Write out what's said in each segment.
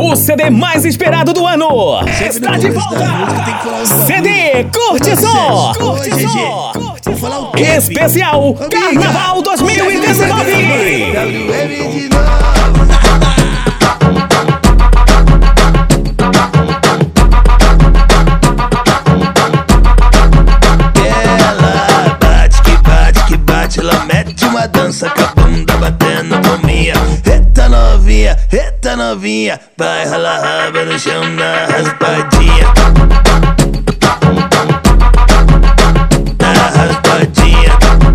O CD mais esperado do ano está de volta! CD Curte Só! Especial Carnaval 2019! Ela mete uma dança com a bunda batendo palminha. Eita novinha, vai ralar raba no chão na raspadinha. Na raspadinha.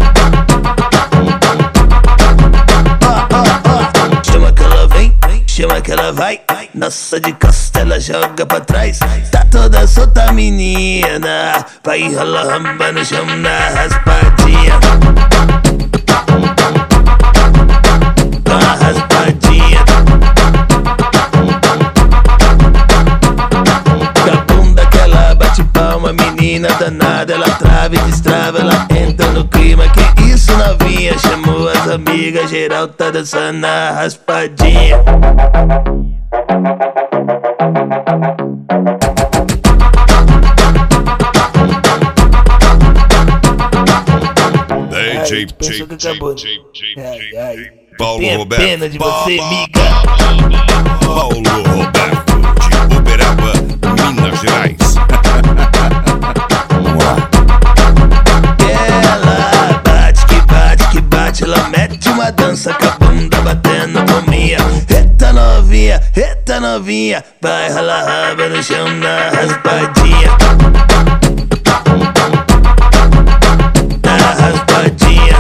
Chama que ela vem, chama que ela vai. Nossa, de costa ela joga pra trás. Tá toda solta menina, vai ralar raba no chão na raspadinha. Menina danada, ela trava e destrava, ela entra no clima. Que isso, novinha? Chamou as amigas, geral tá dançando na raspadinha. DJ Paulo Roberto. Pena de você, miga. Paulo Roberto de Uberaba, Minas Gerais. Ela mete uma dança com a bunda batendo palminha. Eita novinha, vai ralar raba no chão na raspadinha. Na raspadinha.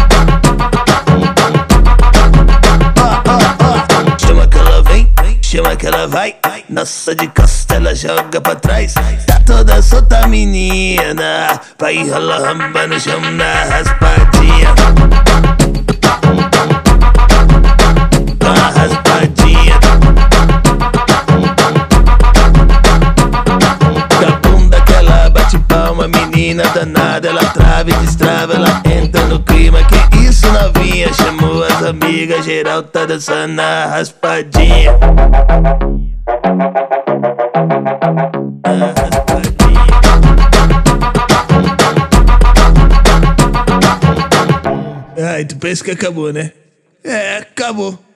Chama que ela vem, chama que ela vai. Nossa, de costa ela joga pra trás. Tá toda solta menina, vai ralar raba no chão na raspadinha. Menina danada, ela trava e destrava, ela entra no clima. Que isso, novinha? Chamou as amigas, geral tá dançando na raspadinha. Ai, tu pensa que acabou, né? É, acabou.